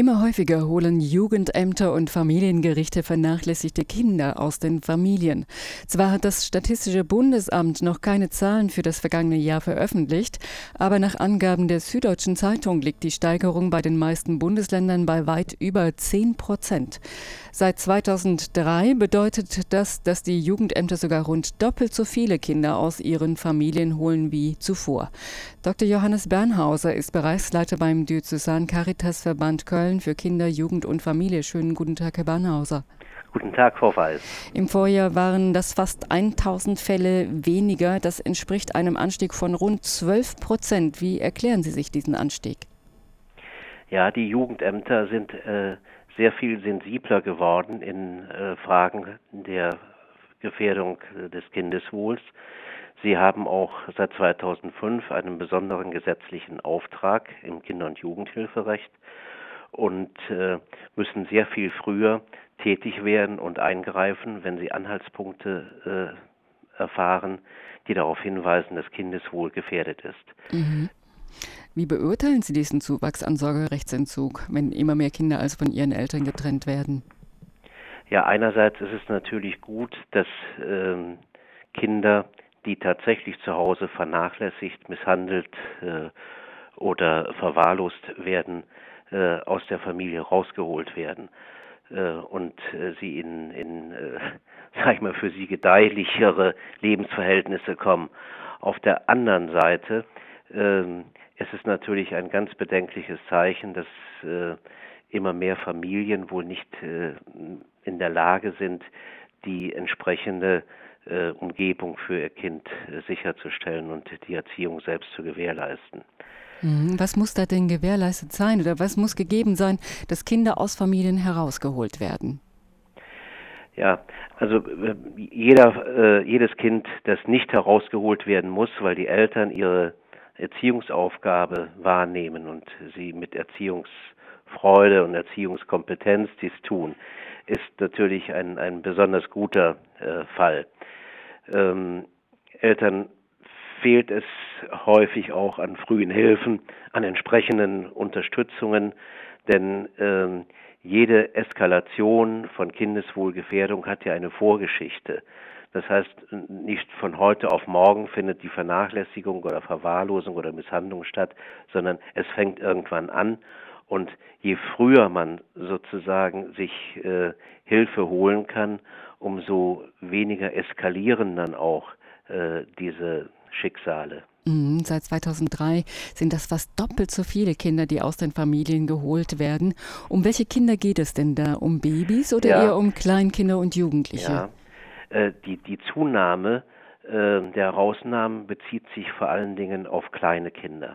Immer häufiger holen Jugendämter und Familiengerichte vernachlässigte Kinder aus den Familien. Zwar hat das Statistische Bundesamt noch keine Zahlen für das vergangene Jahr veröffentlicht, aber nach Angaben der Süddeutschen Zeitung liegt die Steigerung bei den meisten Bundesländern bei weit über 10%. Seit 2003 bedeutet das, dass die Jugendämter sogar rund doppelt so viele Kinder aus ihren Familien holen wie zuvor. Dr. Johannes Bernhauser ist Bereichsleiter beim Diözesan Caritasverband Köln für Kinder, Jugend und Familie. Schönen guten Tag, Herr Bernhauser. Guten Tag, Frau Weiß. Im Vorjahr waren das fast 1000 Fälle weniger. Das entspricht einem Anstieg von rund 12%. Wie erklären Sie sich diesen Anstieg? Ja, die Jugendämter sind sehr viel sensibler geworden in Fragen der Gefährdung des Kindeswohls. Sie haben auch seit 2005 einen besonderen gesetzlichen Auftrag im Kinder- und Jugendhilferecht und müssen sehr viel früher tätig werden und eingreifen, wenn sie Anhaltspunkte erfahren, die darauf hinweisen, dass Kindeswohl gefährdet ist. Mhm. Wie beurteilen Sie diesen Zuwachs an Sorgerechtsentzug, wenn immer mehr Kinder als von ihren Eltern getrennt werden? Ja, einerseits ist es natürlich gut, dass Kinder, die tatsächlich zu Hause vernachlässigt, misshandelt oder verwahrlost werden, aus der Familie rausgeholt werden und sie in sag ich mal, für sie gedeihlichere Lebensverhältnisse kommen. Auf der anderen Seite es ist natürlich ein ganz bedenkliches Zeichen, dass immer mehr Familien wohl nicht in der Lage sind, die entsprechende Umgebung für ihr Kind sicherzustellen und die Erziehung selbst zu gewährleisten. Was muss da denn gewährleistet sein oder was muss gegeben sein, dass Kinder aus Familien herausgeholt werden? Ja, also jedes Kind, das nicht herausgeholt werden muss, weil die Eltern ihre Erziehungsaufgabe wahrnehmen und sie mit Erziehungsfreude und Erziehungskompetenz dies tun, ist natürlich ein besonders guter Fall. Eltern fehlt es häufig auch an frühen Hilfen, an entsprechenden Unterstützungen, denn jede Eskalation von Kindeswohlgefährdung hat ja eine Vorgeschichte. Das heißt, nicht von heute auf morgen findet die Vernachlässigung oder Verwahrlosung oder Misshandlung statt, sondern es fängt irgendwann an. Und je früher man sozusagen sich Hilfe holen kann, umso weniger eskalieren dann auch diese Schicksale. Seit 2003 sind das fast doppelt so viele Kinder, die aus den Familien geholt werden. Um welche Kinder geht es denn da? Um Babys oder eher um Kleinkinder und Jugendliche? Ja, die Zunahme der Herausnahmen bezieht sich vor allen Dingen auf kleine Kinder.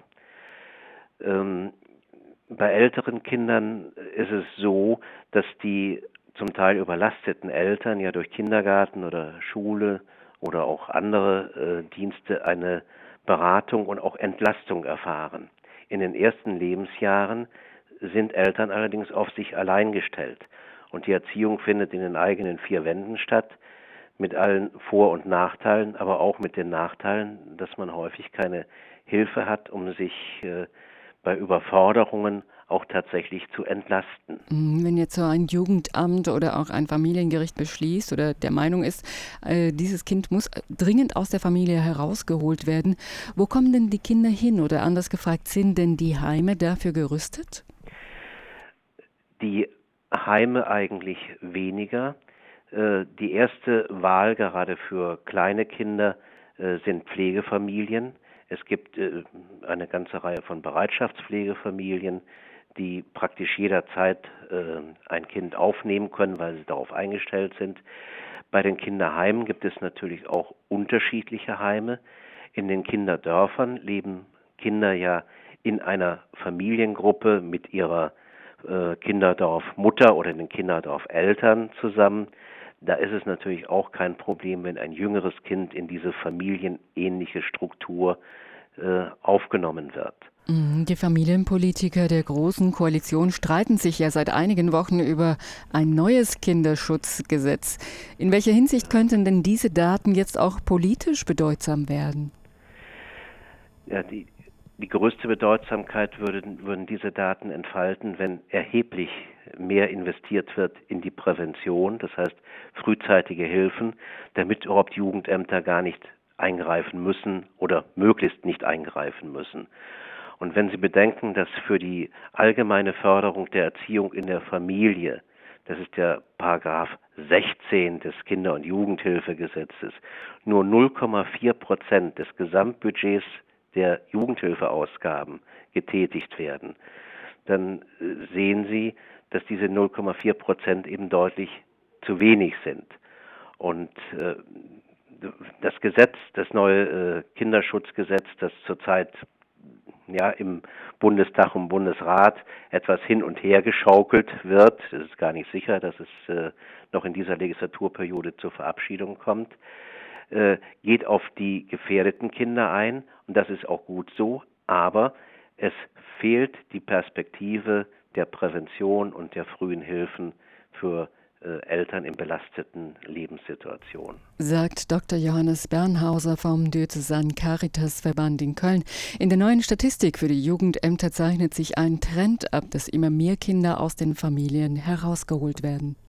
Bei älteren Kindern ist es so, dass die zum Teil überlasteten Eltern ja durch Kindergarten oder Schule oder auch andere Dienste eine Beratung und auch Entlastung erfahren. In den ersten Lebensjahren sind Eltern allerdings auf sich allein gestellt und die Erziehung findet in den eigenen vier Wänden statt, mit allen Vor- und Nachteilen, aber auch mit den Nachteilen, dass man häufig keine Hilfe hat, um sich bei Überforderungen auch tatsächlich zu entlasten. Wenn jetzt so ein Jugendamt oder auch ein Familiengericht beschließt oder der Meinung ist, dieses Kind muss dringend aus der Familie herausgeholt werden, wo kommen denn die Kinder hin? Oder anders gefragt, sind denn die Heime dafür gerüstet? Die Heime eigentlich weniger. Die erste Wahl gerade für kleine Kinder sind Pflegefamilien. Es gibt eine ganze Reihe von Bereitschaftspflegefamilien, die praktisch jederzeit ein Kind aufnehmen können, weil sie darauf eingestellt sind. Bei den Kinderheimen gibt es natürlich auch unterschiedliche Heime. In den Kinderdörfern leben Kinder ja in einer Familiengruppe mit ihrer Kinderdorfmutter oder den Kinderdorfeltern zusammen. Da ist es natürlich auch kein Problem, wenn ein jüngeres Kind in diese familienähnliche Struktur aufgenommen wird. Die Familienpolitiker der Großen Koalition streiten sich ja seit einigen Wochen über ein neues Kinderschutzgesetz. In welcher Hinsicht könnten denn diese Daten jetzt auch politisch bedeutsam werden? Ja, Die größte Bedeutsamkeit würden diese Daten entfalten, wenn erheblich mehr investiert wird in die Prävention, das heißt frühzeitige Hilfen, damit überhaupt Jugendämter gar nicht eingreifen müssen oder möglichst nicht eingreifen müssen. Und wenn Sie bedenken, dass für die allgemeine Förderung der Erziehung in der Familie, das ist der Paragraph 16 des Kinder- und Jugendhilfegesetzes, nur 0,4% des Gesamtbudgets der Jugendhilfeausgaben getätigt werden, dann sehen Sie, dass diese 0,4% eben deutlich zu wenig sind. Und das neue Kinderschutzgesetz, das zurzeit im Bundestag und Bundesrat etwas hin und her geschaukelt wird, es ist gar nicht sicher, dass es noch in dieser Legislaturperiode zur Verabschiedung kommt, geht auf die gefährdeten Kinder ein, und das ist auch gut so, aber es fehlt die Perspektive der Prävention und der frühen Hilfen für Eltern in belasteten Lebenssituationen. Sagt Dr. Johannes Bernhauser vom Diözesanen Caritasverband in Köln. In der neuen Statistik für die Jugendämter zeichnet sich ein Trend ab, dass immer mehr Kinder aus den Familien herausgeholt werden.